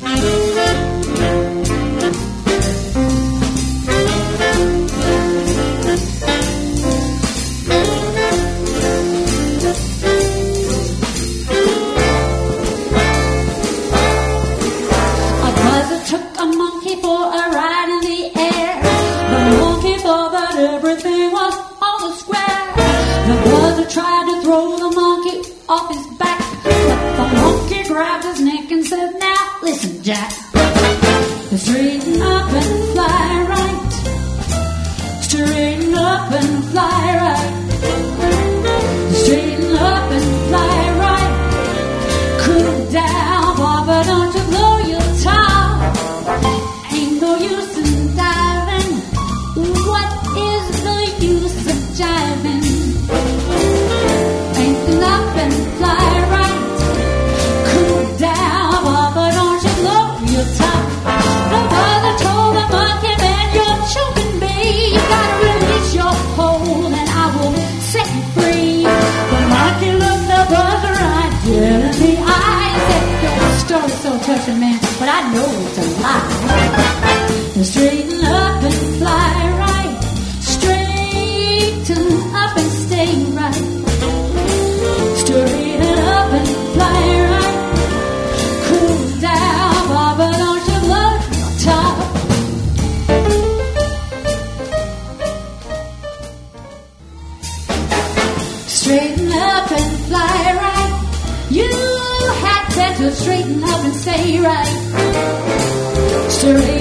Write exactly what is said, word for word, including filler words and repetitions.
Everything was on the square. The brother tried to throw the monkey off his back, but the monkey grabbed his neck and said, "Now listen, Jack. Straighten up and fly right. Straighten up and fly right. Straighten up and fly right. Cool down, Baba, don't you blow your top. Ain't no use in diving. What is the use of jiving? Straighten up and fly right. Cool down, Baba, don't you blow your top. The mother told the monkey, man, you're choking me. You gotta release your hold and I will set you free. The monkey looked the brother right dead in the eye and said, your story's so touching, man, but I know it's a lie. Straighten up and fly right. Straighten up and stay right. Straighten up and fly right. Cool down, Baba, don't you blow your top. Straighten up and fly right. You had better straighten up and stay right. Straighten